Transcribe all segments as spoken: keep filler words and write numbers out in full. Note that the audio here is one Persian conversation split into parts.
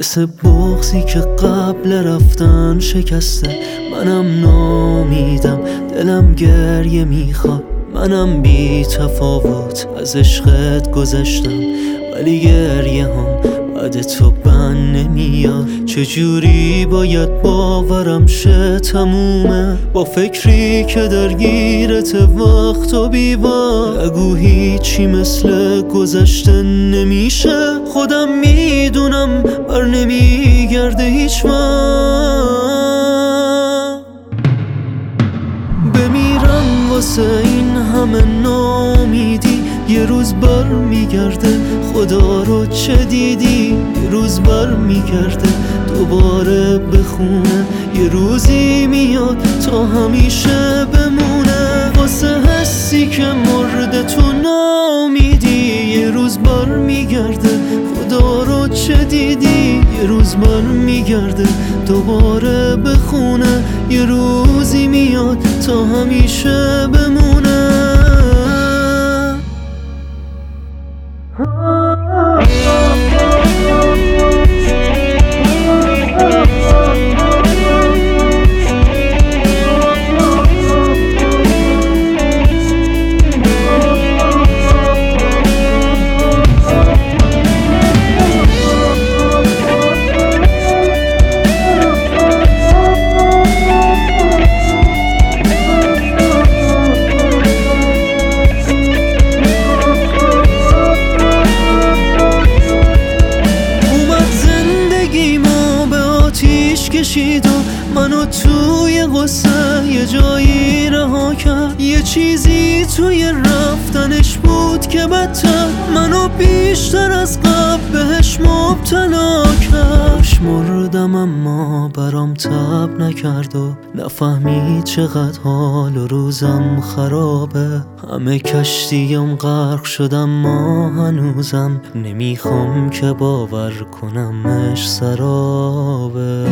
مثل بغضی که قبل رفتن شکسته. منم نامیدم، دلم گریه میخواد، منم بی تفاوت از عشقت گذشتم، ولی گریه هم بعد تو بند نمیاد. چجوری باید باورم شه تمومه با فکری که درگیرت وقت و بیوار. نگو هیچی مثل گذشته نمیشه، خودم میدونم بر نمیگرده هیچ وقت. بمیرم واسه این همه نامیدی، یه روز بر میگرده، خدا رو چه دیدی؟ یه روز بر میگرده دوباره بخونه، یه روزی میاد تا همیشه بمونه. واسه حسی که مرده تو نامیدی، یه روز بر میگرده، خدا رو چه دیدی؟ یه روز بر میگرده دوباره بخونه، یه روزی میاد تا همیشه بمونه. کشید و منو توی قصه یه جایی رها کرد، یه چیزی توی رفتنش بود که بدتر منو بیشتر از قبل بهش مبتلا کرد. مردم اما برام تب نکرد و نفهمید چقدر حال و روزم خرابه. همه کشتیم غرق شدم ما هنوزم نمیخوام که باور کنمش سرابه.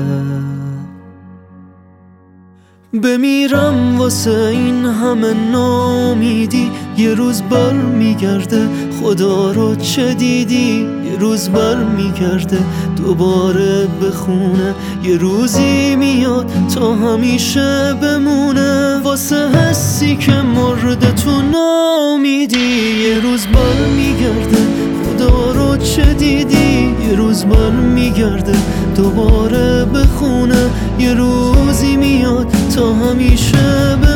بمیرم واسه این همه نامیدی، یه روز بر میگرده، خدا رو چه دیدی؟ یه روز بر میگرده دوباره بخونه، یه روزی میاد تا همیشه بمونه. واسه حسی که مرده تو نامیدی، یه روز بر میگرده، خدا رو چه دیدی؟ یه روز بر میگرده دوباره بخونه، یه روزی میاد تا همیشه بمونه.